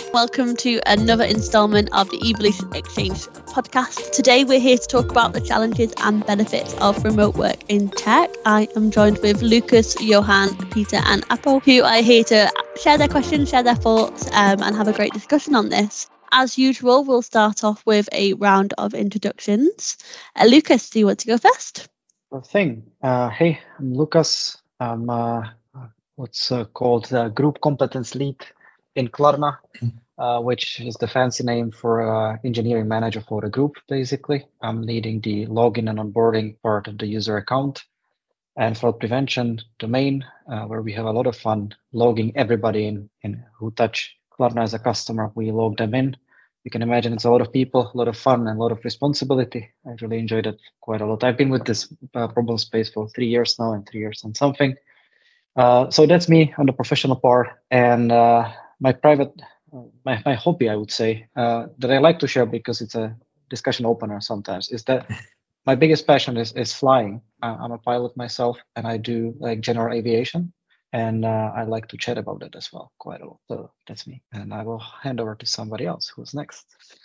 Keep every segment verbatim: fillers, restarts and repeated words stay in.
Welcome to another instalment of the Evolution Exchange podcast. Today we're here to talk about the challenges and benefits of remote work in tech. I am joined with Lucas, Johan, Peter and Apo, who are here to share their questions, share their thoughts um, and have a great discussion on this. As usual, we'll start off with a round of introductions. Uh, Lucas, do you want to go first? Sure thing. Uh, hey, I'm Lucas. I'm uh, what's uh, called the Group Competence Lead in Klarna, uh, which is the fancy name for uh, engineering manager for the group, basically. I'm leading the login and onboarding part of the user account and fraud prevention domain, uh, where we have a lot of fun logging everybody in, in who touch Klarna as a customer. We log them in. You can imagine it's a lot of people, a lot of fun, and a lot of responsibility. I really enjoyed it quite a lot. I've been with this uh, problem space for three years now, and three years and something. Uh, so that's me on the professional part, and uh, my private, uh, my, my hobby, I would say, uh, that I like to share because it's a discussion opener sometimes, is that my biggest passion is, is flying. Uh, I'm a pilot myself, and I do like general aviation, and uh, I like to chat about it as well quite a lot. So that's me, and I will hand over to somebody else. Who's next?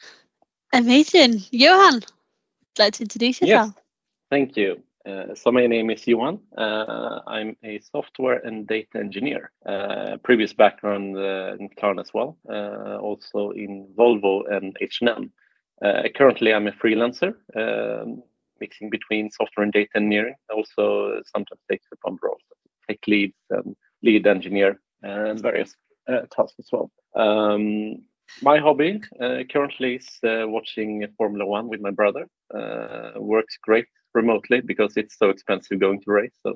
Amazing. Johan, would you like to introduce yourself? Yes, thank you. Uh, so my name is Johan. Uh, I'm a software and data engineer. Uh, previous background uh, in Klarna as well, uh, also in Volvo and H and M. Uh, currently, I'm a freelancer, um, mixing between software and data engineering. Also, sometimes takes upon roles, tech leads and lead engineer, and various uh, tasks as well. Um, my hobby uh, currently is uh, watching Formula One with my brother. Uh, works great remotely because it's so expensive going to race. So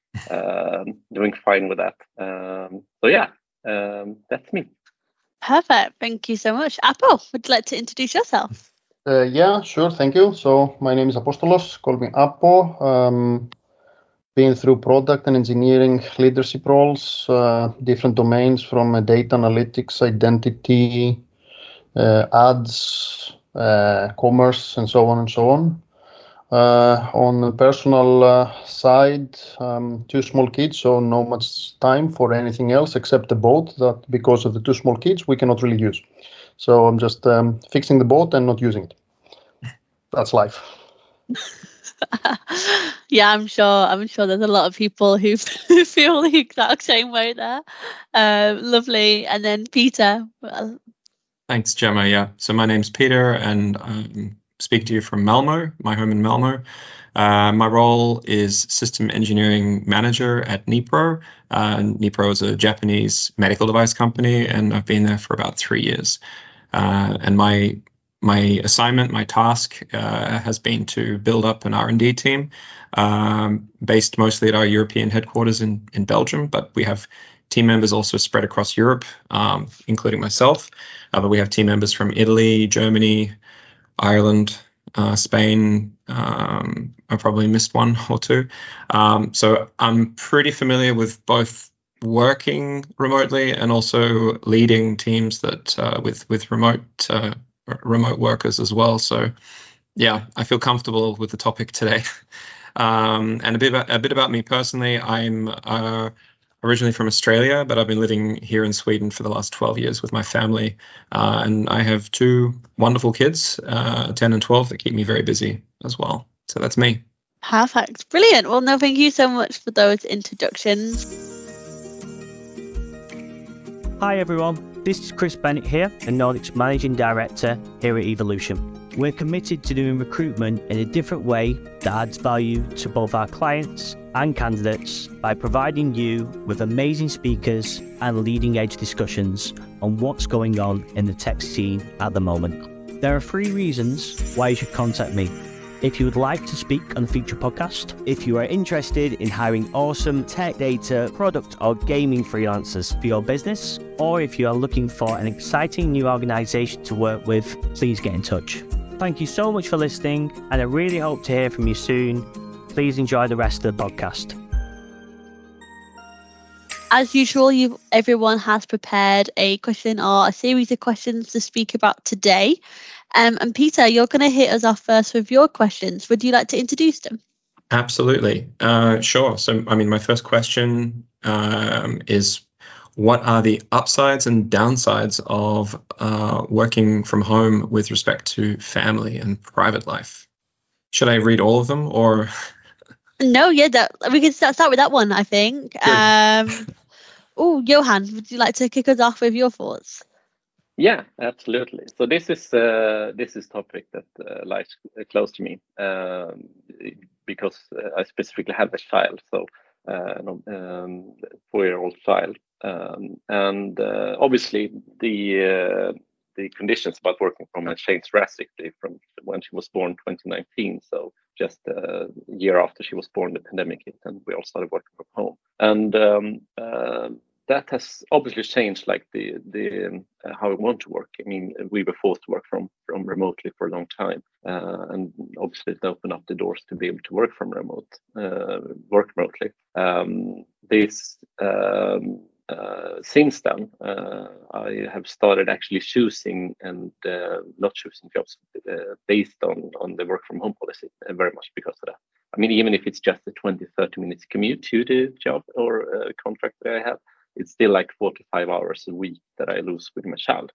um, doing fine with that. Um, so yeah, um, that's me. Perfect. Thank you so much. Apo, would you like to introduce yourself? Uh, yeah, sure. Thank you. So my name is Apostolos. Call me Apo. Um, been through product and engineering leadership roles, uh, different domains from uh, data analytics, identity, uh, ads, uh, commerce, and so on and so on. Uh, on the personal uh, side, um, two small kids, so no much time for anything else except the boat that because of the two small kids, we cannot really use. So I'm just um, fixing the boat and not using it. That's life. Yeah, I'm sure. I'm sure there's a lot of people who feel the exact same way there. Uh, lovely. And then Peter. Well, Thanks, Gemma. Yeah. So my name's Peter, and I speak to you from Malmo, my home in Malmo. Uh, my role is system engineering manager at Nipro. Uh, Nipro is a Japanese medical device company, and I've been there for about three years. Uh, and my my assignment, my task, uh, has been to build up an R and D team um, based mostly at our European headquarters in, in Belgium, but we have team members also spread across Europe, um, including myself. Uh, but we have team members from Italy, Germany, Ireland, uh, Spain. Um, I probably missed one or two. Um, so I'm pretty familiar with both working remotely and also leading teams that uh, with with remote uh, remote workers as well. So yeah, I feel comfortable with the topic today. um, and a bit about, a bit about me personally. I'm uh, originally from Australia, but I've been living here in Sweden for the last twelve years with my family. Uh, and I have two wonderful kids, uh, ten and twelve, that keep me very busy as well. So that's me. Perfect. Brilliant. Well, no, thank you so much for those introductions. Hi everyone, this is Chris Bennett here, the Nordics Managing Director here at Evolution. We're committed to doing recruitment in a different way that adds value to both our clients and candidates by providing you with amazing speakers and leading edge discussions on what's going on in the tech scene at the moment. There are three reasons why you should contact me. If you would like to speak on a future podcast, if you are interested in hiring awesome tech, data, product or gaming freelancers for your business, or if you are looking for an exciting new organization to work with, please get in touch. Thank you so much for listening, and I really hope to hear from you soon. Please enjoy the rest of the podcast. As usual, you everyone has prepared a question or a series of questions to speak about today. Um, and Peter, you're going to hit us off first with your questions. Would you like to introduce them? Absolutely. Uh, sure. So, I mean, my first question um, is, what are the upsides and downsides of uh, working from home with respect to family and private life? Should I read all of them, or? No, yeah, that we can start, start with that one, I think. Sure. Um, oh, Johan, would you like to kick us off with your thoughts? Yeah, absolutely. So this is uh, this is topic that uh, lies close to me um, because uh, I specifically have a child, so uh, um, four-year-old child, um, and uh, obviously the uh, the conditions about working from home changed drastically from when she was born, twenty nineteen. So just a year after she was born, the pandemic hit, and we all started working from home, and um, uh, that has obviously changed like the the um, uh, how we want to work. I mean, we were forced to work from from remotely for a long time, uh, and obviously it opened up the doors to be able to work from remote, uh, work remotely. Um, this um, uh, since then, uh, I have started actually choosing and uh, not choosing jobs uh, based on on the work from home policy, uh, very much because of that. I mean, even if it's just a twenty, thirty minutes commute to the job or uh, contract that I have, it's still like four to five hours a week that I lose with my child.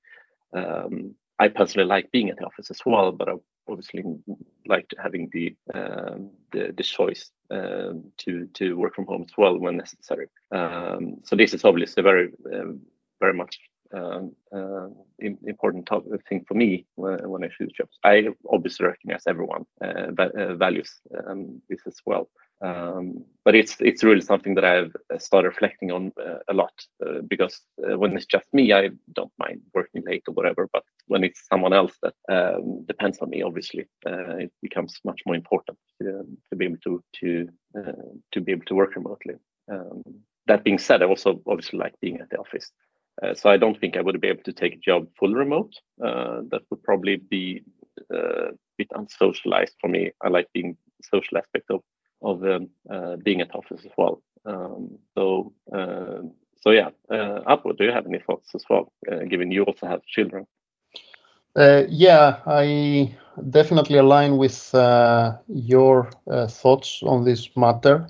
Um, I personally like being at the office as well, but I obviously like having the um, the, the choice um, to to work from home as well when necessary. Um, so this is obviously a very um, very much um, uh, important topic, thing for me when, when I choose jobs. I obviously recognize everyone uh, va- uh, values um, this as well. Um, but it's it's really something that I've started reflecting on uh, a lot uh, because uh, when it's just me, I don't mind working late or whatever. But when it's someone else that um, depends on me, obviously, uh, it becomes much more important to, to be able to to uh, to be able to work remotely. Um, that being said, I also obviously like being at the office, uh, so I don't think I would be able to take a job full remote. Uh, that would probably be uh, a bit unsocialized for me. I like being social aspect of. of um, uh, being at office as well. Um, so, uh, so yeah, uh, Apo, do you have any thoughts as well, uh, given you also have children? Uh, yeah, I definitely align with uh, your uh, thoughts on this matter.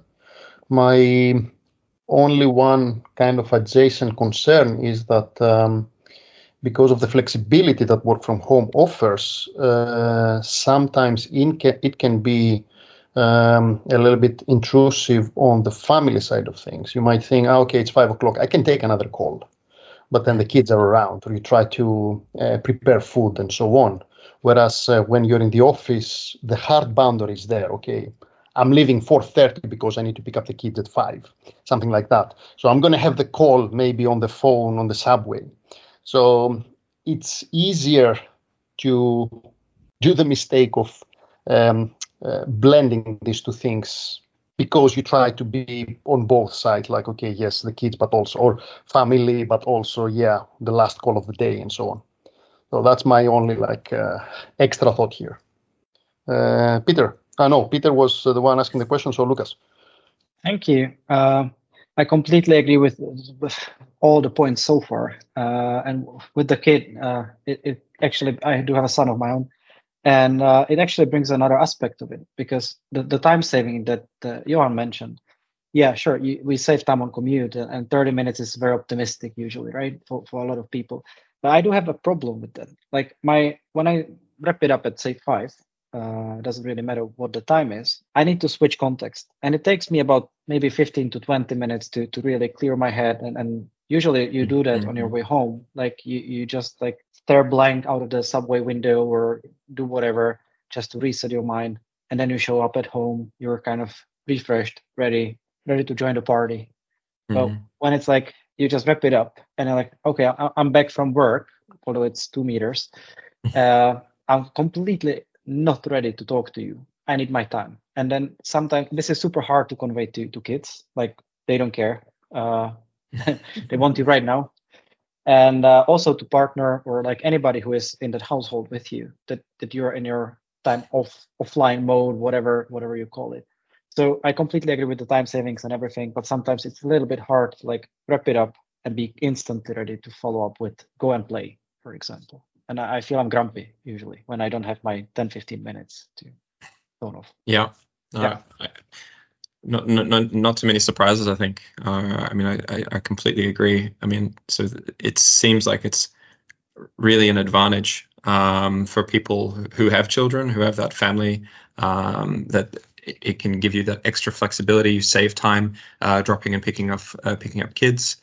My only one kind of adjacent concern is that um, because of the flexibility that work from home offers, uh, sometimes in ca- it can be Um, a little bit intrusive on the family side of things. You might think, oh, okay, it's five o'clock, I can take another call, but then the kids are around, or you try to uh, prepare food and so on. Whereas uh, when you're in the office, the hard boundary is there. Okay, I'm leaving four thirty because I need to pick up the kids at five, something like that. So I'm going to have the call maybe on the phone on the subway. So it's easier to do the mistake of um, Uh, blending these two things because you try to be on both sides, like, okay, yes, the kids, but also, or family, but also, yeah, the last call of the day and so on. So that's my only like uh, extra thought here. Uh, Peter, I uh, know Peter was uh, the one asking the question, so Lucas. Thank you. Uh, I completely agree with, with all the points so far. Uh, and with the kid, uh, it, it actually, I do have a son of my own. And uh, it actually brings another aspect of it, because the, the time saving that uh, Johan mentioned, yeah, sure, you, we save time on commute, and thirty minutes is very optimistic usually, right, for, for a lot of people. But I do have a problem with that. Like my when I wrap it up at say five, uh, it doesn't really matter what the time is, I need to switch context. And it takes me about maybe fifteen to twenty minutes to, to really clear my head. And, and usually you do that on your way home. Like you, you just like stare blank out of the subway window or do whatever just to reset your mind. And then you show up at home, you're kind of refreshed, ready, ready to join the party. Mm-hmm. But when it's like, you just wrap it up and you're like, okay, I'm back from work, although it's two meters. Uh, I'm completely not ready to talk to you. I need my time. And then sometimes this is super hard to convey to, to kids. Like they don't care. Uh, they want you right now. And uh, also to partner or like anybody who is in that household with you, that, that you're in your time off offline mode, whatever, whatever you call it. So I completely agree with the time savings and everything, but sometimes it's a little bit hard to like wrap it up and be instantly ready to follow up with go and play, for example. And I feel I'm grumpy usually when I don't have my ten, fifteen minutes to phone off. Yeah. Uh, yeah. I, not, not not too many surprises, I think. Uh, I mean, I, I, I completely agree. I mean, so it seems like it's really an advantage um, for people who have children, who have that family, um, that it, it can give you that extra flexibility. You save time uh, dropping and picking up uh, picking up kids.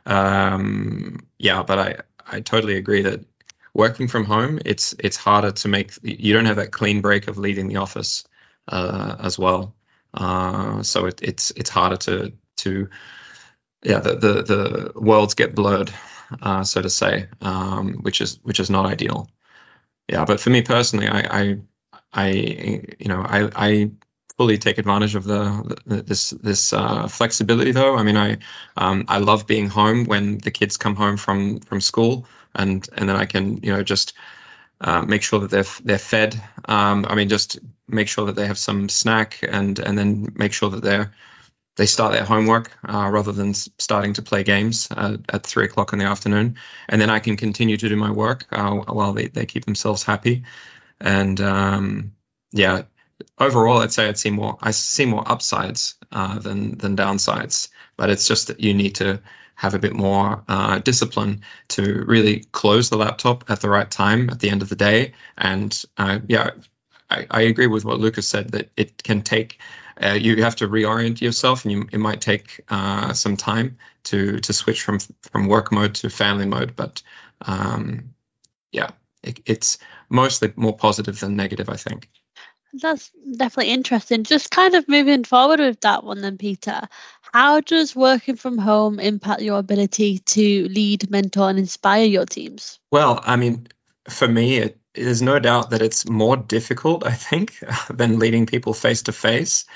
Um, yeah, but I I totally agree that working from home, it's it's harder to make. You don't have that clean break of leaving the office uh, as well. Uh, so it, it's it's harder to to yeah the the, the worlds get blurred, uh, so to say, um, which is which is not ideal. Yeah, but for me personally, I I, I you know I I fully take advantage of the, the this this uh, flexibility though. I mean, I um, I love being home when the kids come home from from school, and and then I can you know just Uh, make sure that they're they're fed. Um, I mean, just make sure that they have some snack, and and then make sure that they're they start their homework uh, rather than starting to play games uh, at three o'clock in the afternoon. And then I can continue to do my work uh, while they, they keep themselves happy. And um, yeah, overall, I'd say I'd see more. I see more upsides uh, than than downsides. But it's just that you need to have a bit more uh, discipline to really close the laptop at the right time at the end of the day. And uh, yeah, I, I agree with what Lucas said, that it can take, uh, you have to reorient yourself, and you, it might take uh, some time to to switch from from work mode to family mode. But um, yeah, it, it's mostly more positive than negative, I think. That's definitely interesting. Just kind of moving forward with that one then, Peter. How does working from home impact your ability to lead, mentor, and inspire your teams? Well, I mean, for me, it, there's no doubt that it's more difficult, I think, than leading people face to face.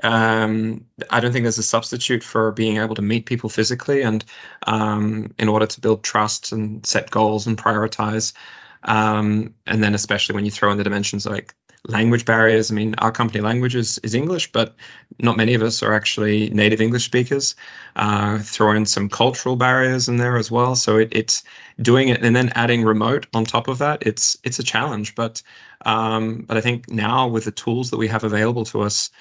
Um, I don't think there's a substitute for being able to meet people physically, and um, in order to build trust and set goals and prioritize. Um, and then especially when you throw in the dimensions like language barriers. I mean, our company language is, is English, but not many of us are actually native English speakers. Uh, throw in some cultural barriers in there as well. So it, it's doing it and then adding remote on top of that. It's it's a challenge, but um, but I think now with the tools that we have available to us,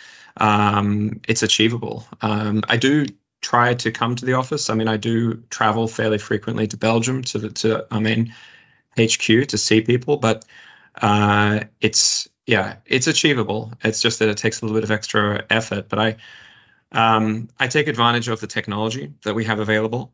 um, it's achievable. Um, I do try to come to the office. I mean, I do travel fairly frequently to Belgium to the, to I mean H Q to see people, but uh, it's yeah, it's achievable. It's just that it takes a little bit of extra effort. But I um, I take advantage of the technology that we have available.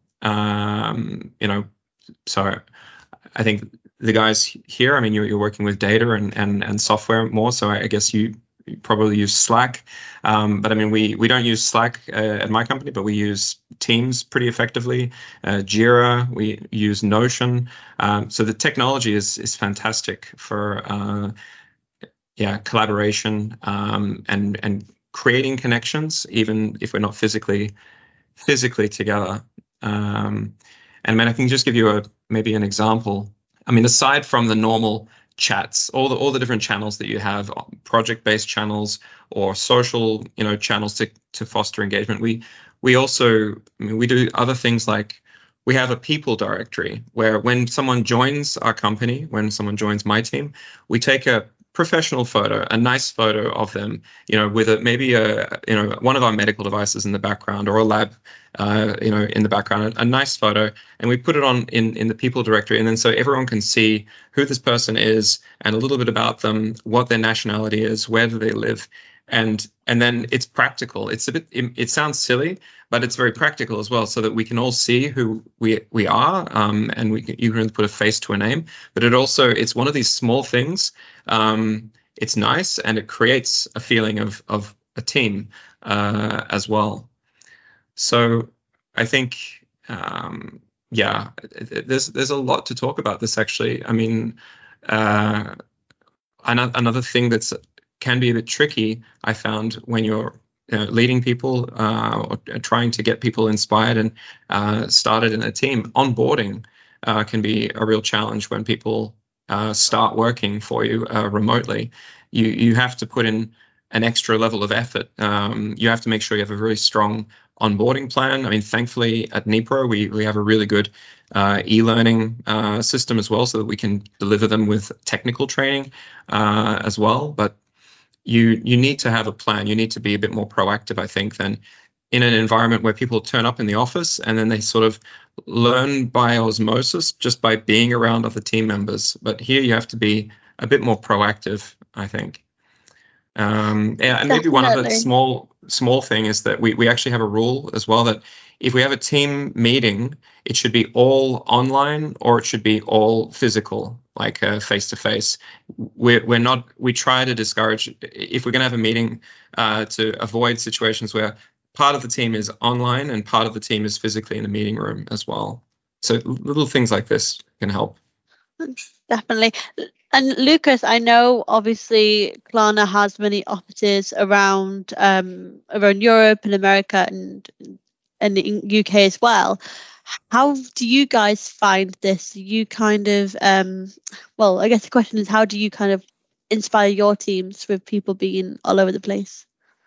Um, you know, so I think the guys here, I mean, you're, you're working with data and, and, and software more. So I guess you probably use Slack. Um, but I mean, we, we don't use Slack uh, at my company, but we use Teams pretty effectively. Uh, Jira, we use Notion. Um, so the technology is is fantastic for uh, yeah collaboration um, and and creating connections, even if we're not physically physically together. Um, and I mean, I can just give you a maybe an example. I mean, aside from the normal chats, all the all the different channels that you have, project-based channels or social, you know, channels to to foster engagement. We we also I mean, we do other things like we have a people directory where when someone joins our company, when someone joins my team, we take a professional photo, a nice photo of them, you know, with a, maybe a, you know, one of our medical devices in the background or a lab, uh, you know, in the background, a, a nice photo, and we put it on in, in the people directory. And then so everyone can see who this person is and a little bit about them, what their nationality is, where do they live. And and then it's practical. It's a bit. It, it sounds silly, but it's very practical as well, so that we can all see who we we are, um, and we can, you can really put a face to a name. But it also it's one of these small things. Um, it's nice, and it creates a feeling of of a team uh, as well. So I think um, yeah, there's there's a lot to talk about this actually. I mean, uh, another thing that's can be a bit tricky, I found, when you're you know, leading people uh, or trying to get people inspired and uh, started in a team. Onboarding uh, can be a real challenge when people uh, start working for you uh, remotely. You you have to put in an extra level of effort. Um, you have to make sure you have a very strong onboarding plan. I mean, thankfully at Nipro, we, we have a really good uh, e-learning uh, system as well, so that we can deliver them with technical training uh, as well. But you you need to have a plan. You need to be a bit more proactive, I think, than in an environment where people turn up in the office and then they sort of learn by osmosis just by being around other team members. But here you have to be a bit more proactive, I think. Um, yeah, and maybe one other small small thing is that we, we actually have a rule as well that if we have a team meeting, it should be all online or it should be all physical, like uh, face-to-face. We're, we're not, we try to discourage, if we're going to have a meeting, uh, to avoid situations where part of the team is online and part of the team is physically in the meeting room as well. So little things like this can help. Definitely. And Lucas, I know obviously Klarna has many offices around um, around Europe and America and and the U K as well. How do you guys find this? You kind of, um, well, I guess the question is, how do you kind of inspire your teams with people being all over the place?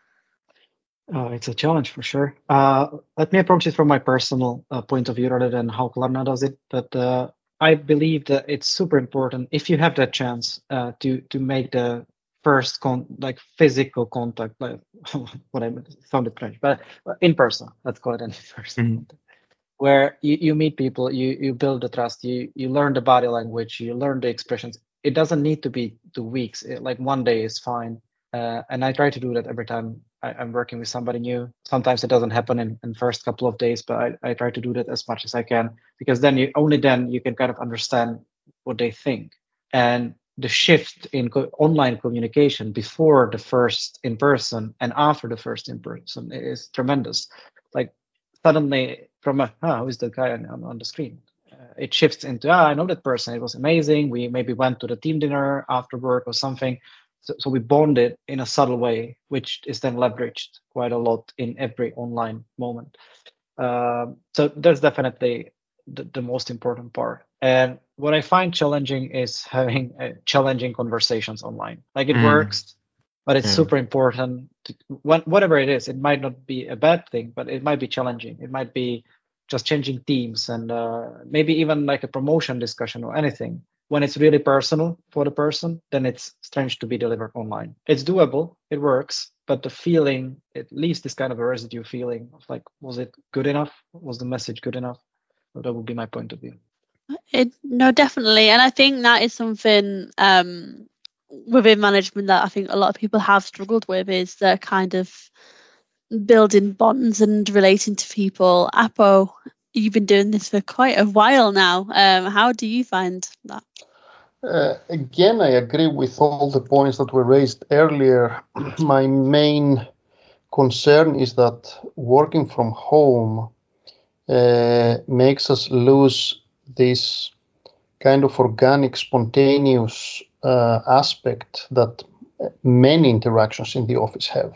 Uh, it's a challenge for sure. Uh, let me approach it from my personal uh, point of view rather than how Klarna does it. But uh, I believe that it's super important if you have that chance uh, to to make the first con like physical contact, like what I sounded French, but in person. Let's call it in person, mm-hmm. where you, you meet people, you you build the trust, you you learn the body language, you learn the expressions. It doesn't need to be two weeks. It, like one day is fine. Uh, and I try to do that every time I, I'm working with somebody new. Sometimes it doesn't happen in the first couple of days, but I, I try to do that as much as I can, because then you only then you can kind of understand what they think. And the shift in co online communication before the first in person and after the first in person is tremendous. Like suddenly from a, ah, who is the guy on, on the screen? Uh, it shifts into, ah, I know that person. It was amazing. We maybe went to the team dinner after work or something. So, so we bonded in a subtle way, which is then leveraged quite a lot in every online moment. Um, so that's definitely the, the most important part. And what I find challenging is having uh, challenging conversations online. Like it mm. works, but it's yeah. super important. To, whatever it is, it might not be a bad thing, but it might be challenging. It might be just changing teams and uh, maybe even like a promotion discussion or anything. When it's really personal for the person, then it's strange to be delivered online. It's doable, it works, but the feeling, it leaves this kind of a residue feeling of like, was it good enough? Was the message good enough? So that would be my point of view. It, no, definitely. And I think that is something um, within management that I think a lot of people have struggled with, is the kind of building bonds and relating to people. Apo, you've been doing this for quite a while now. Um, how do you find that? Uh, again, I agree with all the points that were raised earlier. My main concern is that working from home uh, makes us lose this kind of organic, spontaneous uh, aspect that many interactions in the office have.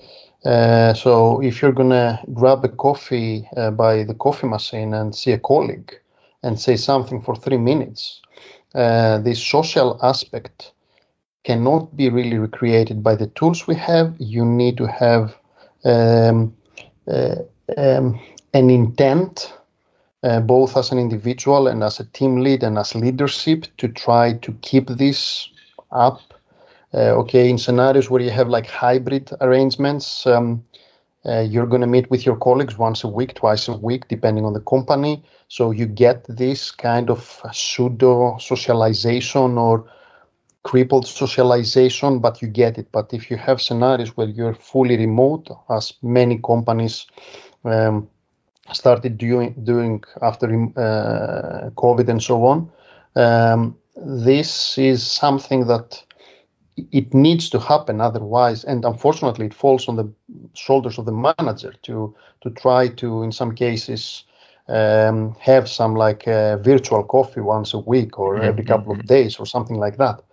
Uh, so if you're going to grab a coffee uh, by the coffee machine and see a colleague and say something for three minutes, uh, this social aspect cannot be really recreated by the tools we have. You need to have um, uh, um, an intent, uh, both as an individual and as a team lead and as leadership, to try to keep this up. Uh, okay, in scenarios where you have like hybrid arrangements, um, uh, you're going to meet with your colleagues once a week, twice a week, depending on the company. So you get this kind of pseudo socialization or crippled socialization, but you get it. But if you have scenarios where you're fully remote, as many companies um, started doing, doing after uh, COVID and so on, um, this is something that it needs to happen otherwise, and unfortunately it falls on the shoulders of the manager to to try to, in some cases, um, have some like uh, virtual coffee once a week or mm-hmm. every couple of days or something like that,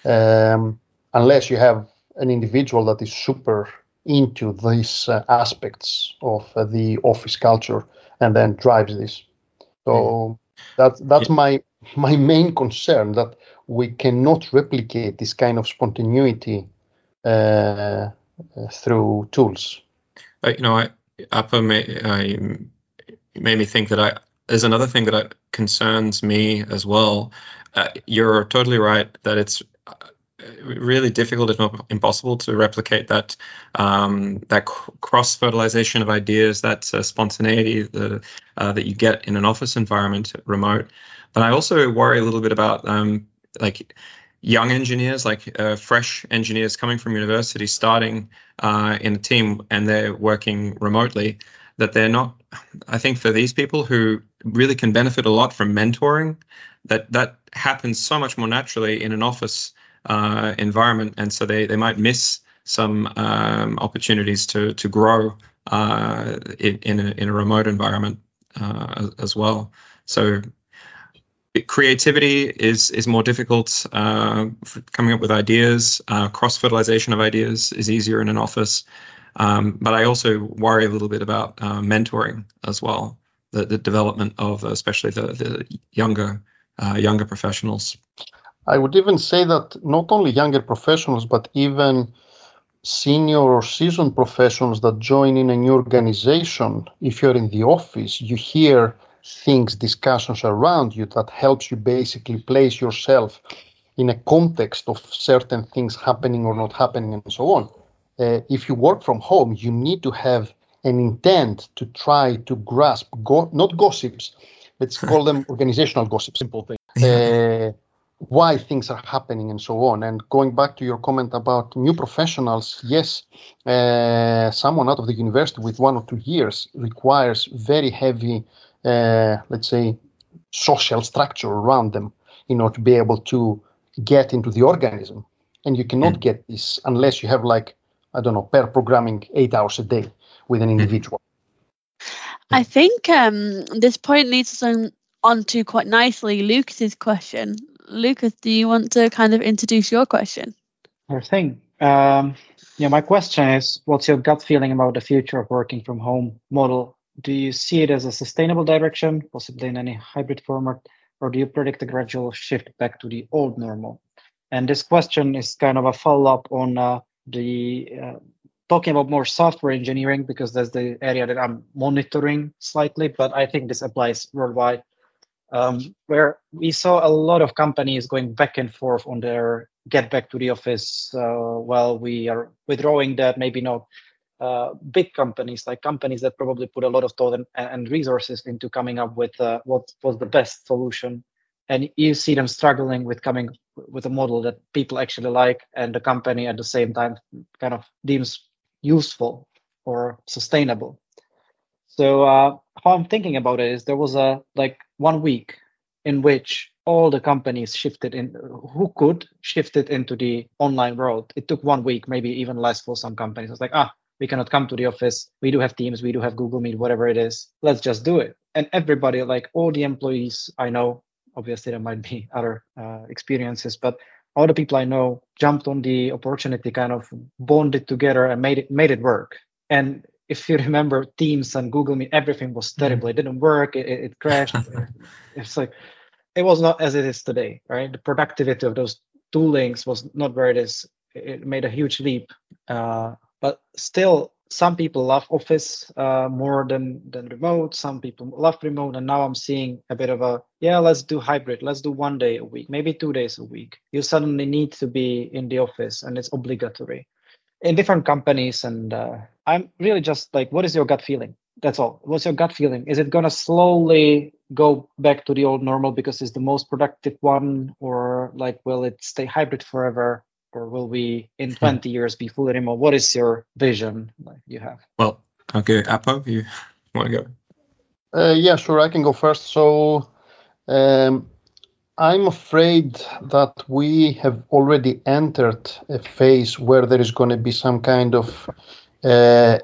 um, unless you have an individual that is super into these uh, aspects of uh, the office culture and then drives this. So mm-hmm. that's that's yeah. my my main concern, that we cannot replicate this kind of spontaneity uh, uh, through tools. Uh, you know, I, Apo made, I, made me think that I, there's another thing that I, concerns me as well. Uh, you're totally right that it's really difficult, if not impossible, to replicate that um, that cross fertilization of ideas, that uh, spontaneity the, uh, that you get in an office environment, remote. But I also worry a little bit about um, like young engineers, like uh, fresh engineers coming from university, starting uh, in a team and they're working remotely. That they're not. I think for these people who really can benefit a lot from mentoring, that that happens so much more naturally in an office uh, environment, and so they they might miss some um, opportunities to to grow uh, in in a, in a remote environment uh, as well. So creativity is is more difficult. Uh, coming up with ideas, uh, cross fertilization of ideas is easier in an office. Um, but I also worry a little bit about uh, mentoring as well, the, the development of especially the, the younger uh, younger professionals. I would even say that not only younger professionals, but even senior or seasoned professionals that join in a new organization, if you're in the office, you hear things, discussions around you that helps you basically place yourself in a context of certain things happening or not happening and so on. Uh, if you work from home, you need to have an intent to try to grasp, go, not gossips, let's call them organizational gossips, simple thing, uh, why things are happening and so on. And going back to your comment about new professionals, yes, uh, someone out of the university with one or two years requires very heavy, uh, let's say, social structure around them in order to be able to get into the organism. And you cannot mm. get this unless you have, like, I don't know, pair programming eight hours a day with an individual. I think um, this point leads us on, on to quite nicely Lucas's question. Lucas, do you want to kind of introduce your question? Sure thing. Um, yeah, my question is, what's your gut feeling about the future of working from home model? Do you see it as a sustainable direction, possibly in any hybrid format, or do you predict a gradual shift back to the old normal? And this question is kind of a follow-up on uh, the uh, talking about more software engineering, because that's the area that I'm monitoring slightly, but I think this applies worldwide, um, where we saw a lot of companies going back and forth on their get back to the office uh, while we are withdrawing that, maybe not uh, big companies, like companies that probably put a lot of thought and, and resources into coming up with uh, what was the best solution. And you see them struggling with coming with a model that people actually like, and the company at the same time kind of deems useful or sustainable. So uh, how I'm thinking about it is there was a like one week in which all the companies shifted in, who could shift it into the online world. It took one week, maybe even less for some companies. It's like, ah, we cannot come to the office. We do have Teams, we do have Google Meet, whatever it is. Let's just do it. And everybody, like all the employees I know, obviously there might be other uh, experiences, but all the people I know jumped on the opportunity, kind of bonded together and made it made it work. And if you remember Teams and Google Meet, everything was terrible. It didn't work. It, it crashed. It's like, it was not as it is today, right? The productivity of those toolings was not where it is. It made a huge leap. Uh, but still, some people love office uh, more than, than remote. Some people love remote. And now I'm seeing a bit of a, yeah, let's do hybrid. Let's do one day a week, maybe two days a week. You suddenly need to be in the office and it's obligatory in different companies. And uh, I'm really just like, what is your gut feeling? That's all. What's your gut feeling? Is it going to slowly go back to the old normal because it's the most productive one? Or like, will it stay hybrid forever? Or will we in twenty years be fully remote? What is your vision like you have? Well, okay, Apo, you want to go? Uh, yeah, sure, I can go first. So um, I'm afraid that we have already entered a phase where there is going to be some kind of uh,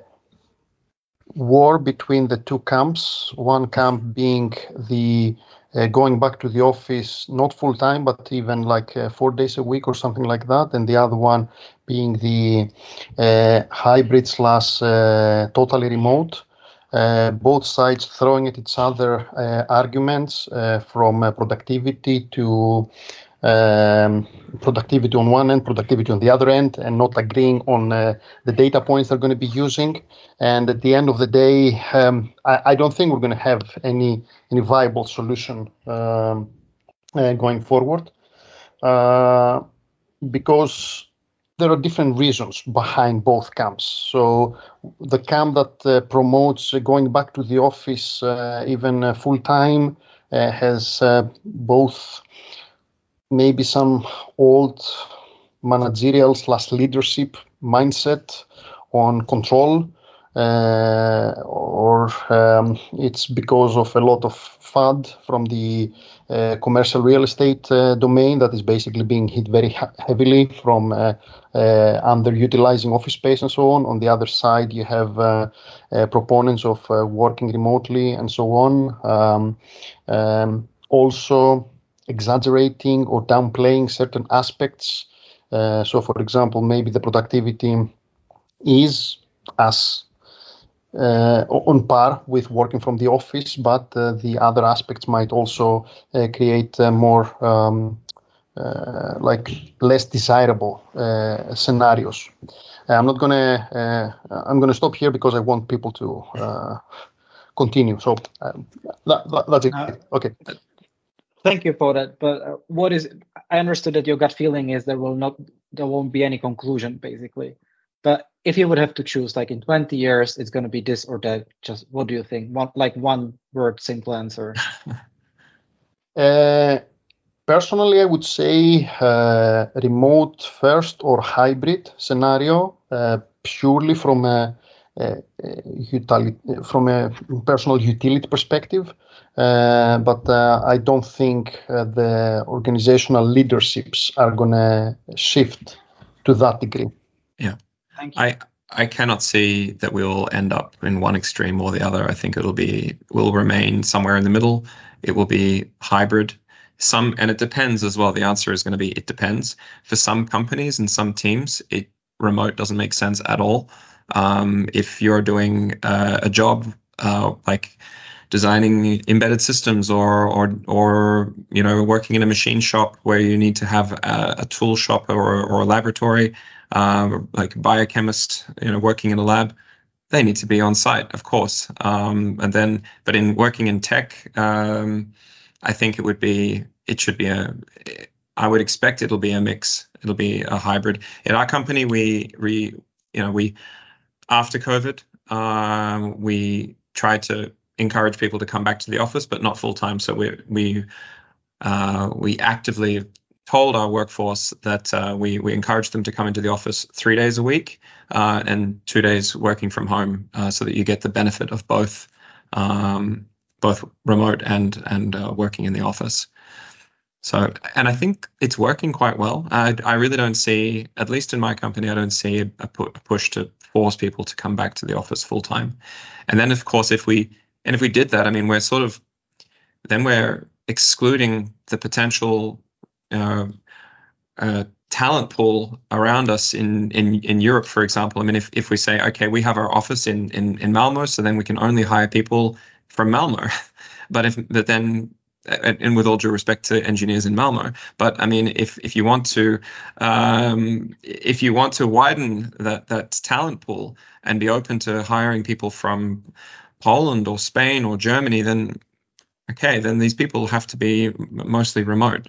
war between the two camps. One camp being the uh, going back to the office, not full time, but even like uh, four days a week or something like that. And the other one being the uh, hybrid slash uh, totally remote. Uh, both sides throwing at each other uh, arguments uh, from uh, productivity to um, productivity on one end, productivity on the other end, and not agreeing on uh, the data points they're going to be using. And at the end of the day, um, I, I don't think we're going to have any any viable solution um, uh, going forward. Uh, because there are different reasons behind both camps. So the camp that uh, promotes going back to the office uh, even uh, full time uh, has uh, both maybe some old managerial slash leadership mindset on control, uh, or um, it's because of a lot of F U D from the uh, commercial real estate uh, domain that is basically being hit very ha- heavily from uh, uh, underutilizing office space and so on. On the other side, you have uh, uh, proponents of uh, working remotely and so on. Um, um, also exaggerating or downplaying certain aspects. Uh, so, for example, maybe the productivity is as uh, on par with working from the office, but uh, the other aspects might also uh, create uh, more um, uh, like less desirable uh, scenarios. I'm not gonna. Uh, I'm gonna stop here because I want people to uh, continue. So um, that, that, that's it. Uh, Okay. Thank you for that. But uh, what is? I understood that your gut feeling is there will not, there won't be any conclusion, basically. But if you would have to choose, like in twenty years, it's going to be this or that. Just what do you think? One, like one word, simple answer. uh, personally, I would say uh, remote first or hybrid scenario, uh, purely from a, a, a utility, from a personal utility perspective. Uh, but uh, I don't think uh, the organizational leaderships are going to shift to that degree. Yeah. Thank you. I I cannot see that we'll end up in one extreme or the other. I think it'll be will remain somewhere in the middle. It will be hybrid. Some, and it depends as well. The answer is going to be it depends. For some companies and some teams, it remote doesn't make sense at all. Um, if you're doing uh, a job uh, like designing embedded systems, or or or you know working in a machine shop where you need to have a, a tool shop or or a laboratory, um, like a biochemist, you know, working in a lab, they need to be on site, of course. Um, and then, but in working in tech, um, I think it would be, it should be a, I would expect it'll be a mix. It'll be a hybrid. In our company, we, we you know, we, after COVID, um, we tried to encourage people to come back to the office, but not full time. So we, we, uh, we actively told our workforce that uh, we, we encourage them to come into the office three days a week uh, and two days working from home, uh, so that you get the benefit of both, um, both remote and and uh, working in the office. So, and I think it's working quite well. I, I really don't see, at least in my company, I don't see a, a, pu- a push to force people to come back to the office full time. And then, of course, if we and if we did that, I mean, we're sort of then we're excluding the potential uh, uh, talent pool around us in, in in Europe, for example. I mean, if if we say, okay, we have our office in in in Malmo, so then we can only hire people from Malmo. But if but then and with all due respect to engineers in Malmo, but I mean, if if you want to um, if you want to widen that that talent pool and be open to hiring people from Poland or Spain or Germany, then okay, then these people have to be mostly remote.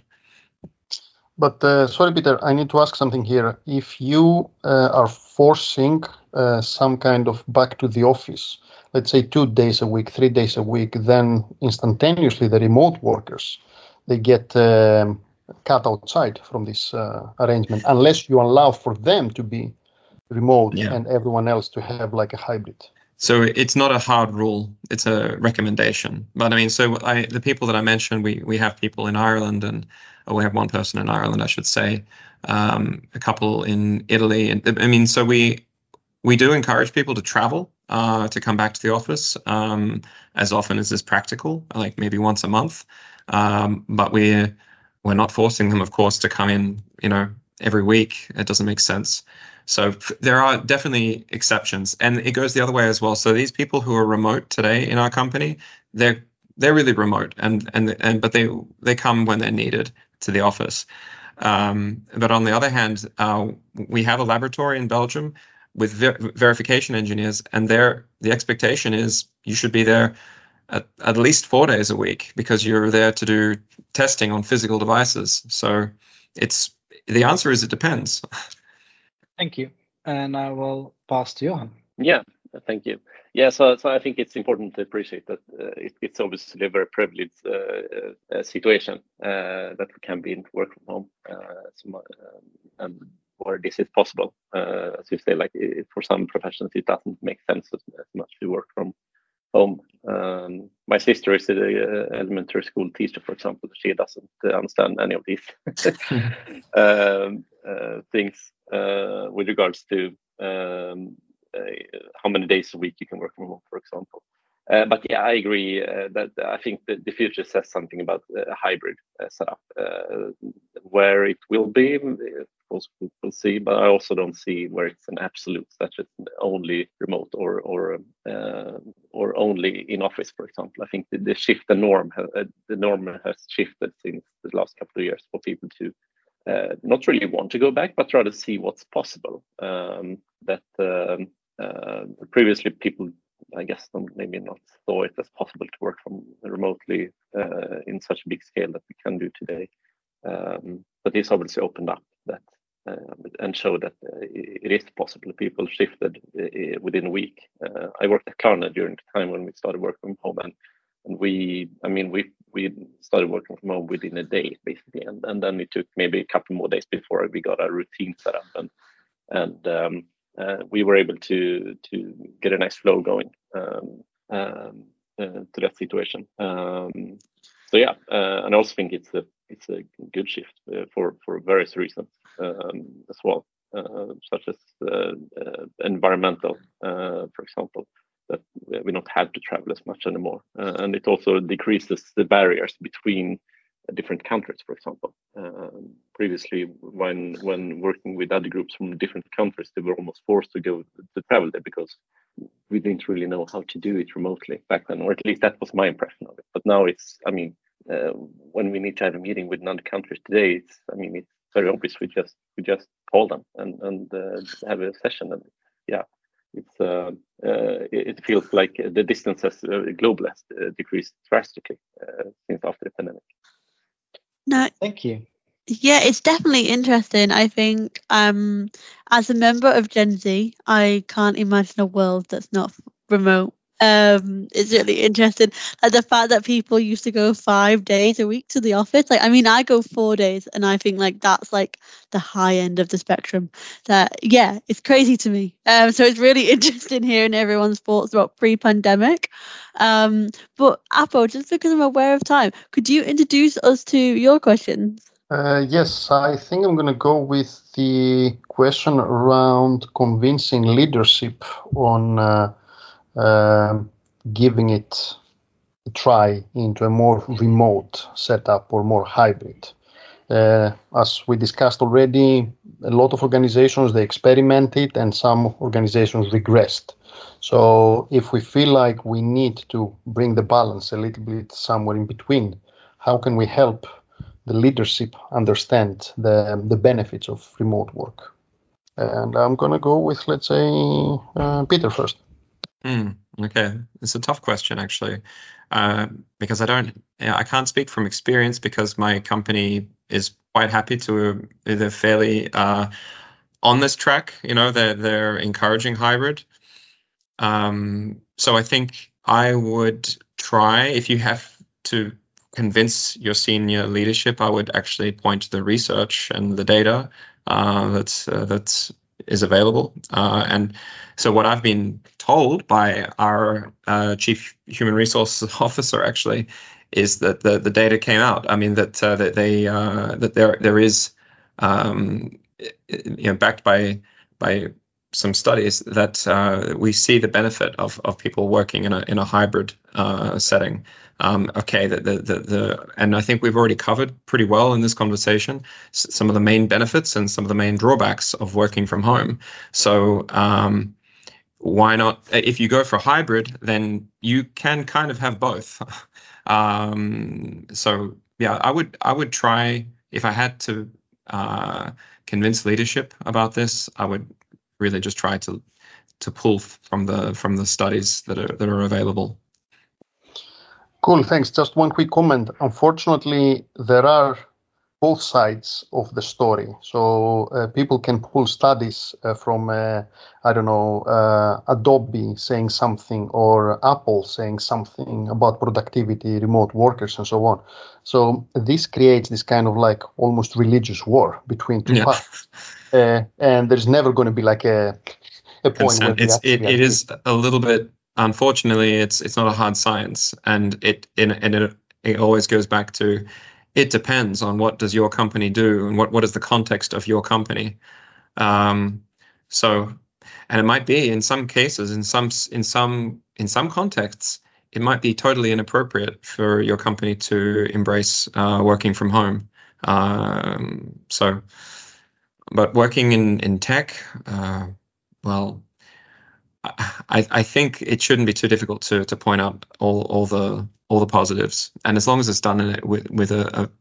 But uh, sorry, Peter, I need to ask something here. If you uh, are forcing uh, some kind of back to the office, let's say two days a week, three days a week, then instantaneously the remote workers, they get um, cut outside from this uh, arrangement, unless you allow for them to be remote Yeah. and everyone else to have like a hybrid. So it's not a hard rule; it's a recommendation. But I mean, so I, the people that I mentioned, we we have people in Ireland, and or we have one person in Ireland, I should say, um, a couple in Italy, and I mean, so we we do encourage people to travel, uh, to come back to the office um, as often as is practical, like maybe once a month. Um, but we we're not forcing them, of course, to come in, you know, every week. It doesn't make sense. So there are definitely exceptions, and it goes the other way as well. So these people who are remote today in our company, they're they're really remote, and and and but they they come when they're needed to the office. Um, but on the other hand, uh, we have a laboratory in Belgium with ver- verification engineers, and there the expectation is you should be there at, at least four days a week, because you're there to do testing on physical devices. So it's the answer is it depends. Thank you. And I will pass to Johan. Yeah, thank you. Yeah, so, so I think it's important to appreciate that uh, it, it's obviously a very privileged uh, uh, situation uh, that we can be in work from home, uh, so, uh, and where this is possible. Uh, as you say, like it, for some professions, it doesn't make sense as, as much to work from home. Um, my sister is an uh, elementary school teacher, for example. She doesn't understand any of these um, uh, things uh, with regards to um, uh, how many days a week you can work from home, for example. Uh, but yeah, I agree uh, that I think that the future says something about a hybrid uh, setup. Uh, where it will be, of course, we'll see. But I also don't see where it's an absolute, such as only remote or or uh, or only in office, for example. I think the, the shift, the norm, uh, the norm has shifted since the last couple of years for people to uh, not really want to go back, but rather see what's possible. Um, that um, uh, previously people, I guess, maybe not saw it as possible to work from remotely uh, in such a big scale that we can do today. Um, but this obviously opened up that uh, and showed that uh, it is possible. People shifted uh, within a week. Uh, I worked at Klarna during the time when we started working from home, and and we, I mean, we we started working from home within a day basically, and and then it took maybe a couple more days before we got our routine set up, and and um, uh, we were able to to get a nice flow going um, um, uh, to that situation. Um, so yeah, uh, and I also think it's a it's a good shift uh, for for various reasons um, as well, uh, such as uh, uh, environmental, uh, for example, that we don't have to travel as much anymore, uh, and it also decreases the barriers between different countries, for example. Um, previously, when when working with other groups from different countries, they were almost forced to go to travel there because we didn't really know how to do it remotely back then, or at least that was my impression of it. But now it's, I mean, uh, when we need to have a meeting with another countries today, it's, I mean, it's very obvious. We just we just call them and and uh, have a session, and yeah, it's uh, uh, it feels like the distance has uh, global has uh, decreased drastically uh, since after the pandemic. No, Thank you. yeah, it's definitely interesting. I think um, as a member of Gen Z, I can't imagine a world that's not remote. Um, it's really interesting. Like the fact that people used to go five days a week to the office. Like, I mean, I go four days, and I think like that's like the high end of the spectrum. That yeah, it's crazy to me. Um, so it's really interesting hearing everyone's thoughts about pre-pandemic. Um, but Apo, just because I'm aware of time, could you introduce us to your questions? Uh, yes, I think I'm going to go with the question around convincing leadership on uh, uh, giving it a try into a more remote setup or more hybrid. Uh, as we discussed already, a lot of organizations, they experimented and some organizations regressed. So if we feel like we need to bring the balance a little bit somewhere in between, how can we help the leadership understand the the benefits of remote work? And I'm going to go with, let's say, uh, Peter first. Mm, okay, it's a tough question actually, uh, because I don't, yeah, I can't speak from experience because my company is quite happy to, they're fairly uh, on this track. You know, they're they're encouraging hybrid. Um, so I think I would try, if you have to convince your senior leadership, I would actually point to the research and the data uh, that's uh, that's is available. Uh, and so what I've been told by our uh, chief human resources officer actually is that the, the data came out. I mean that uh, that they uh, that there there is um, you know, backed by by some studies that uh, we see the benefit of of people working in a in a hybrid uh, setting. Um, okay, the, the the the and I think we've already covered pretty well in this conversation some of the main benefits and some of the main drawbacks of working from home. So um, why not? If you go for hybrid, then you can kind of have both. um, so yeah, I would I would try, if I had to uh, convince leadership about this, I would really just try to to pull from the from the studies that are that are available. Cool, thanks. Just one quick comment. Unfortunately, there are both sides of the story. So uh, people can pull studies uh, from, uh, I don't know, uh, Adobe saying something or Apple saying something about productivity, remote workers, and so on. So this creates this kind of like almost religious war between two Yeah. parties. Uh, and there's never going to be like a, a point Consent. where we It's actually it, it agree. is a little bit, unfortunately, it's it's not a hard science, and it in and it it always goes back to, it depends on what does your company do and what what is the context of your company. Um, so, and it might be in some cases, in some in some in some contexts, it might be totally inappropriate for your company to embrace uh, working from home. Um, so, but working in in tech, uh, well, I, I think it shouldn't be too difficult to to point out all all the all the positives, and as long as it's done in it with with a a,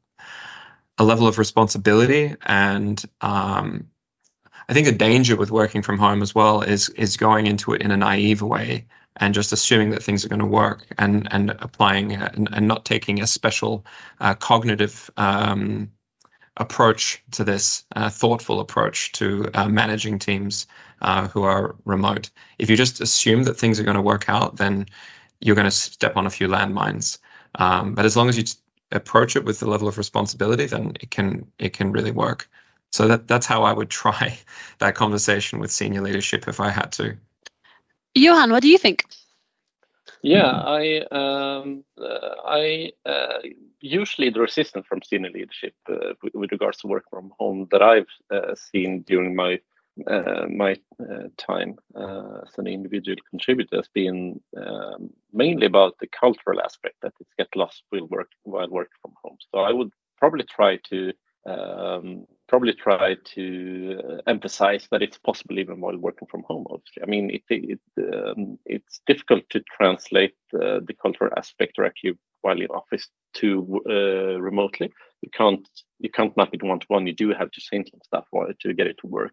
a level of responsibility. And um, I think a danger with working from home as well is is going into it in a naive way and just assuming that things are going to work, and and applying and, and not taking a special uh, cognitive um, approach to this, uh, thoughtful approach to uh, managing teams uh, who are remote. If you just assume that things are going to work out, then you're going to step on a few landmines. Um, but as long as you t- approach it with the level of responsibility, then it can it can really work. So that that's how I would try that conversation with senior leadership if I had to. Johan, what do you think? Yeah, I um, uh, I uh, usually the resistance from senior leadership uh, with, with regards to work from home that I've uh, seen during my uh, my uh, time uh, as an individual contributor has been um, mainly about the cultural aspect, that it gets lost while work while working from home. So I would probably try to um, probably try to uh, emphasize that it's possible even while working from home. Obviously, I mean, it, it um, it's difficult to translate uh, the cultural aspect directly while in office to uh, remotely. You can't you can't map it one to one. You do have to change some stuff to get it to work.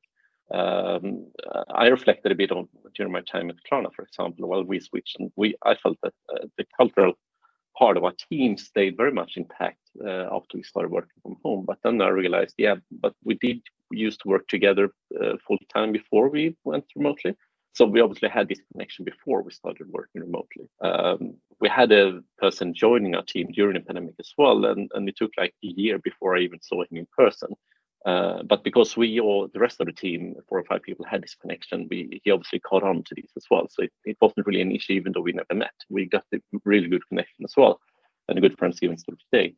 Um, I reflected a bit on during my time at Klarna, for example, while we switched, and we I felt that uh, the cultural part of our team stayed very much intact uh, after we started working from home. But then I realized, yeah, but we did we used to work together uh, full time before we went remotely. So we obviously had this connection before we started working remotely. Um, we had a person joining our team during the pandemic as well, and, and it took like a year before I even saw him in person. Uh, but because we all, the rest of the team, four or five people, had this connection, we he obviously caught on to this as well. So it, it wasn't really an issue, even though we never met. We got a really good connection as well, and a good friends even still today.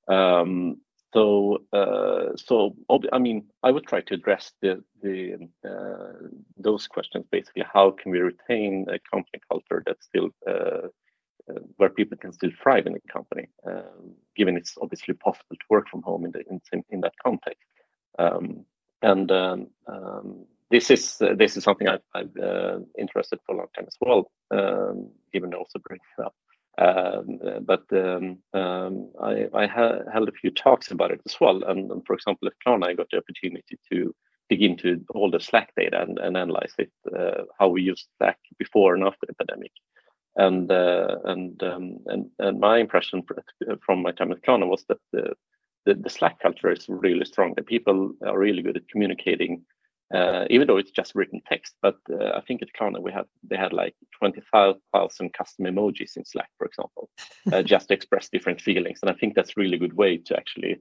Um, so, uh, so I mean, I would try to address the the uh, those questions basically. How can we retain a company culture that's still uh, uh, where people can still thrive in the company, um, given it's obviously possible to work from home in the in, in that context. Um, and um, um, this is uh, this is something I've, I've uh, interested for a long time as well, um, given also bringing it up. Um, but um, um, I, I ha- held a few talks about it as well. And, and for example, at Klarna, I got the opportunity to dig into all the Slack data and, and analyze it, uh, how we used Slack before and after the pandemic. And uh, and, um, and and my impression from my time at Klarna was that the The, the Slack culture is really strong. The people are really good at communicating, uh, even though it's just written text. But uh, I think at Klarna we had they had like twenty-five thousand custom emojis in Slack, for example, uh, just to express different feelings. And I think that's a really good way to actually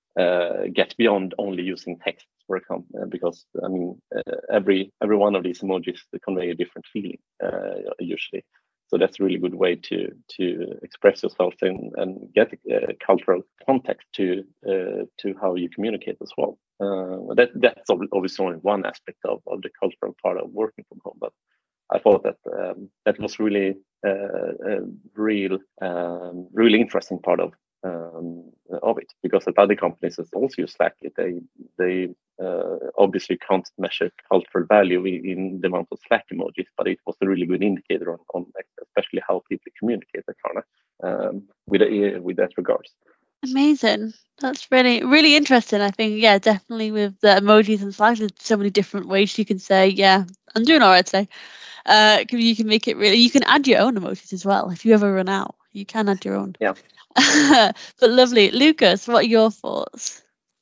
uh, get beyond only using text, for example, because I mean uh, every every one of these emojis they convey a different feeling uh, usually. So that's a really good way to to express yourself and, and get a cultural context to uh, to how you communicate as well. Uh, that that's obviously only one aspect of, of the cultural part of working from home, but I thought that um, that was really uh, a real um, really interesting part of um, of it, because at other companies that also use Slack, they they uh, obviously can't measure cultural value in the amount of Slack emojis, but it was a really good indicator on, on especially how people communicate at Klarna um, with uh, with that regards. Amazing. That's really, really interesting. I think, yeah, definitely with the emojis and Slack, there's so many different ways you can say, yeah, I'm doing all right today. Uh, you can make it really, you can add your own emojis as well. If you ever run out, you can add your own. Yeah. But lovely. Lucas, what are your thoughts?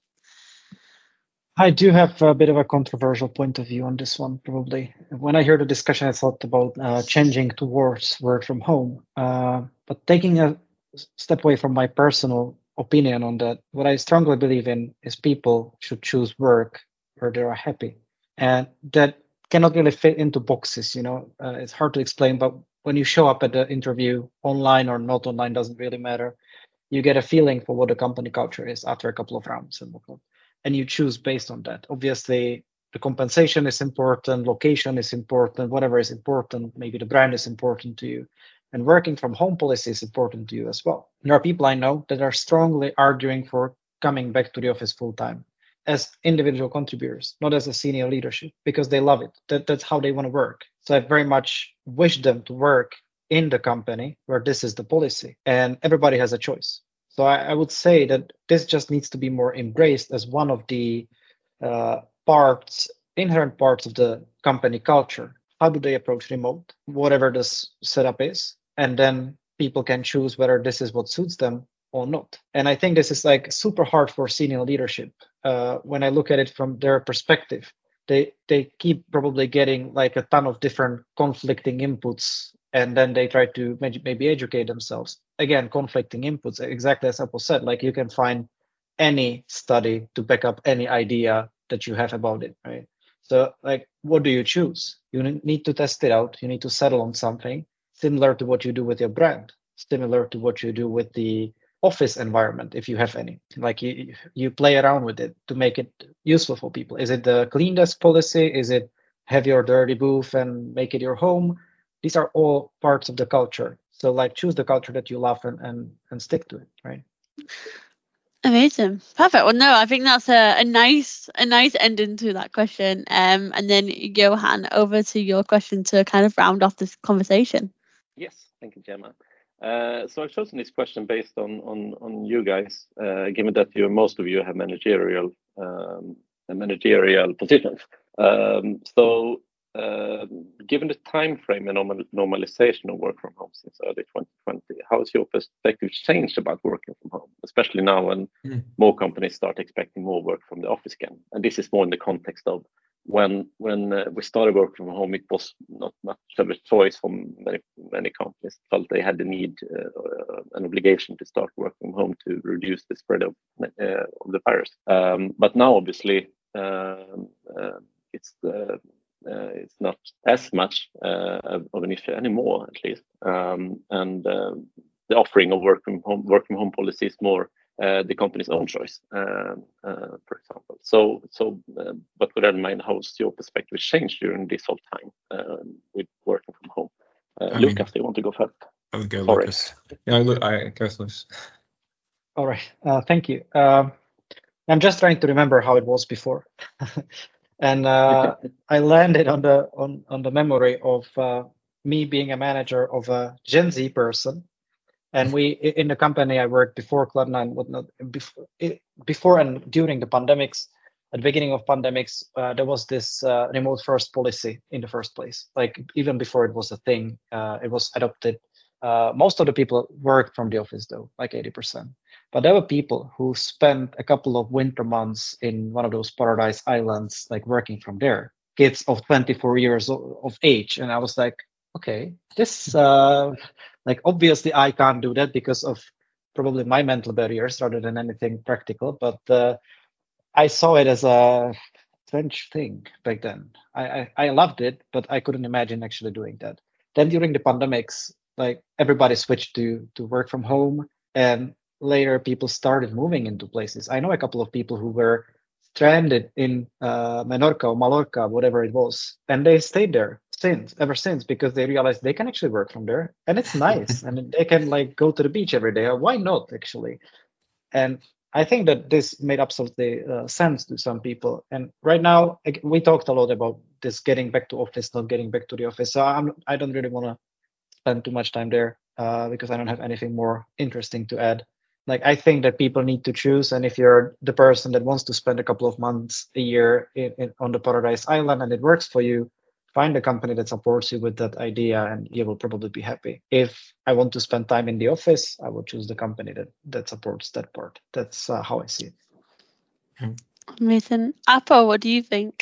I do have a bit of a controversial point of view on this one, probably. When I heard the discussion, I thought about uh, changing towards work from home. Uh, but taking a step away from my personal opinion on that, what I strongly believe in is people should choose work where they are happy. And that cannot really fit into boxes, you know, uh, it's hard to explain, but when you show up at the interview, online or not online, doesn't really matter. You get a feeling for what the company culture is after a couple of rounds and whatnot. And you choose based on that. Obviously, the compensation is important, location is important, whatever is important, maybe the brand is important to you. And working from home policy is important to you as well. There are people I know that are strongly arguing for coming back to the office full time as individual contributors, not as a senior leadership, because they love it. That, that's how they want to work. So I very much wish them to work in the company where this is the policy, and everybody has a choice. So I, I would say that this just needs to be more embraced as one of the uh, parts, inherent parts of the company culture. How do they approach remote, whatever this setup is, and then people can choose whether this is what suits them or not. And I think this is like super hard for senior leadership. Uh, when I look at it from their perspective, they they keep probably getting like a ton of different conflicting inputs, and then they try to maybe educate themselves. Again, conflicting inputs, exactly as Apple said, like you can find any study to back up any idea that you have about it, right? So like, what do you choose? You need to test it out. You need to settle on something similar to what you do with your brand, similar to what you do with the office environment, if you have any. Like you, you play around with it to make it useful for people. Is it the clean desk policy? Is it have your dirty booth and make it your home? These are all parts of the culture. So like choose the culture that you love and and, and stick to it, right? Amazing. Perfect. Well, no, I think that's a, a nice a nice ending to that question. Um, and then Johan, over to your question to kind of round off this conversation. Yes, thank you, Gemma. Uh, so I've chosen this question based on on on you guys, uh, given that you most of you have managerial um, managerial positions. Um, so uh, given the time frame and normal, normalization of work from home since early twenty twenty, how has your perspective changed about working from home, especially now when mm. more companies start expecting more work from the office again? And this is more in the context of when when uh, we started working from home, it was not much of a choice for many many companies. Felt they had the need, uh, an obligation to start working from home to reduce the spread of uh, of the virus. Um, but now, obviously, um, uh, it's uh, uh, it's not as much uh, of an issue anymore, at least. Um, and uh, the offering of work from home work from home policy is more Uh, the company's own choice, uh, uh, for example. So, so, uh, but with that in mind, how's your perspective changed during this whole time uh, with working from home? Uh, Lucas, mean, do you want to go first? I would go, Sorry. Lucas. Yeah, look, I go first. All right, uh, thank you. Um, I'm just trying to remember how it was before, and uh, I landed on the on on the memory of uh, me being a manager of a Gen Z person. And we, in the company I worked before Klarna and whatnot, before, before and during the pandemics, at the beginning of pandemics, uh, there was this uh, remote first policy in the first place. Like even before it was a thing, uh, it was adopted. Uh, most of the people worked from the office though, like eighty percent. But there were people who spent a couple of winter months in one of those paradise islands, like working from there, kids of twenty-four years of age. And I was like, okay, this, uh, like, obviously I can't do that because of probably my mental barriers rather than anything practical. But uh, I saw it as a strange thing back then. I, I, I loved it, but I couldn't imagine actually doing that. Then during the pandemics, like everybody switched to, to work from home, and later people started moving into places. I know a couple of people who were stranded in uh, Menorca or Mallorca, whatever it was, and they stayed there since ever since because they realized they can actually work from there, and it's nice, and they can like go to the beach every day. Why not, actually? And I think that this made absolutely uh, sense to some people. And right now, we talked a lot about this getting back to office, not getting back to the office. So I'm, I don't really want to spend too much time there uh, because I don't have anything more interesting to add. Like, I think that people need to choose. And if you're the person that wants to spend a couple of months a year in, in, on the Paradise Island and it works for you, find a company that supports you with that idea and you will probably be happy. If I want to spend time in the office, I will choose the company that, that supports that part. That's uh, how I see it. Amazing. Apo, what do you think?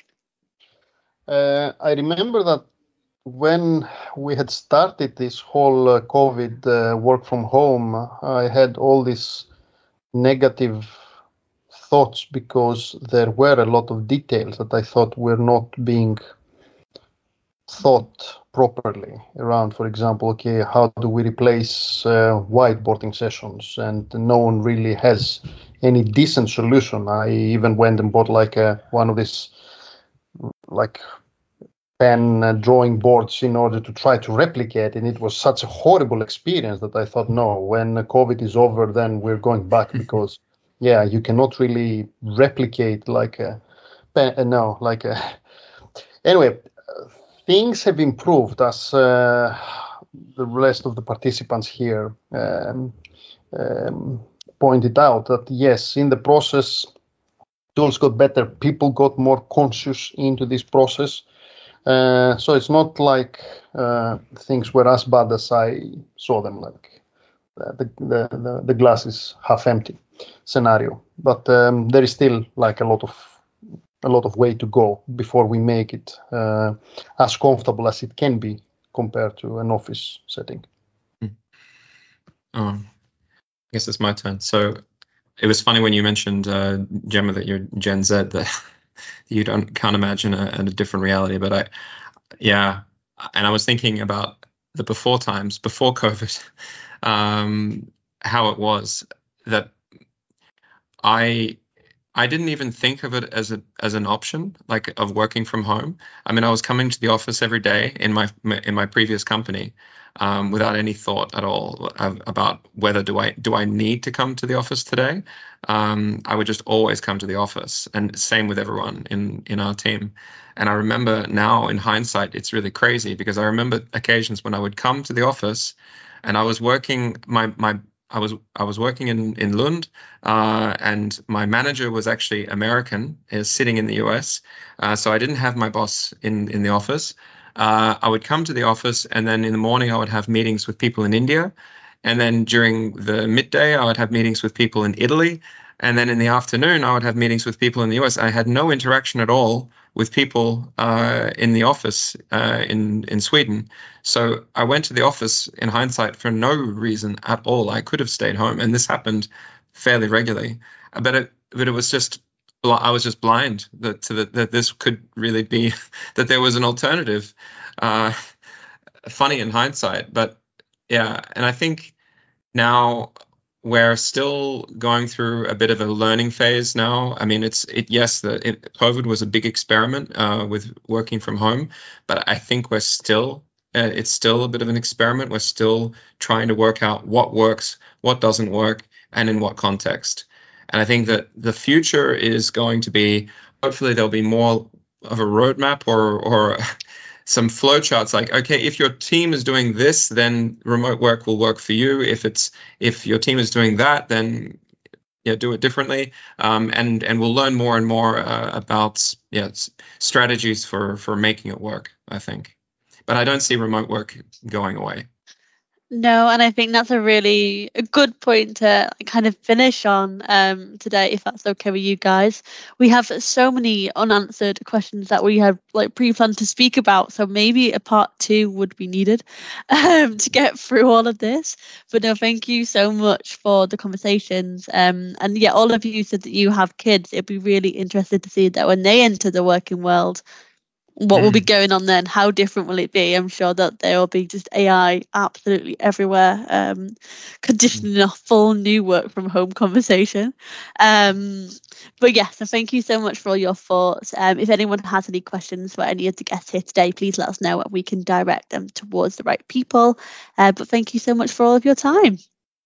Uh, I remember that when we had started this whole uh, COVID uh, work from home, I had all these negative thoughts because there were a lot of details that I thought were not being thought properly around. For example, okay, how do we replace uh, whiteboarding sessions? And no one really has any decent solution. I even went and bought like a, one of these like pen uh, drawing boards in order to try to replicate, and it was such a horrible experience that I thought, no, when COVID is over, then we're going back because yeah, you cannot really replicate like a pen, uh, no, like a anyway. Things have improved, as uh, the rest of the participants here um, um, pointed out, that yes, in the process, tools got better, people got more conscious into this process. Uh, so it's not like uh, things were as bad as I saw them, like uh, the, the, the, the glass is half empty scenario. But um, there is still like a lot of a lot of way to go before we make it uh, as comfortable as it can be compared to an office setting. Oh, I guess it's my turn. So it was funny when you mentioned, uh, Gemma, that you're Gen Z, that you don't can't imagine a, a different reality. But I, yeah, and I was thinking about the before times, before COVID, um, how it was that I. I didn't even think of it as a as an option, like of working from home. I mean, I was coming to the office every day in my in my previous company, um, without any thought at all of, about whether do I do I need to come to the office today. Um, I would just always come to the office, and same with everyone in in our team. And I remember now, in hindsight, it's really crazy because I remember occasions when I would come to the office, and I was working my my. I was I was working in in Lund, uh, and my manager was actually American, is sitting in the U S. Uh, so I didn't have my boss in in the office. Uh, I would come to the office, and then in the morning I would have meetings with people in India, and then during the midday I would have meetings with people in Italy, and then in the afternoon I would have meetings with people in the U S. I had no interaction at all with people uh, in the office uh, in in Sweden. So I went to the office in hindsight for no reason at all. I could have stayed home, and this happened fairly regularly. But it but it was just I was just blind that to the, that this could really be that there was an alternative. Uh, funny in hindsight, but yeah, and I think now we're still going through a bit of a learning phase now. I mean, it's it. Yes, the it, COVID was a big experiment uh, with working from home, but I think we're still. Uh, it's still a bit of an experiment. We're still trying to work out what works, what doesn't work, and in what context. And I think that the future is going to be. Hopefully, there'll be more of a roadmap or or. some flowcharts like, okay, if your team is doing this, then remote work will work for you. If it's if your team is doing that, then yeah, do it differently. Um, and and we'll learn more and more uh, about yeah strategies for for making it work, I think. But I don't see remote work going away. No, and I think that's a really a good point to kind of finish on um, today, if that's okay with you guys. We have so many unanswered questions that we have like pre-planned to speak about, so maybe a part two would be needed um, to get through all of this. But no, thank you so much for the conversations. Um, and yeah, all of you said that you have kids. It'd be really interesting to see that when they enter the working world, what will be going on then? How different will it be? I'm sure that there will be just A I absolutely everywhere, um, conditioning a full new work from home conversation. Um, but yeah, so thank you so much for all your thoughts. Um, if anyone has any questions for any of the guests here today, please let us know and we can direct them towards the right people. Uh, but thank you so much for all of your time.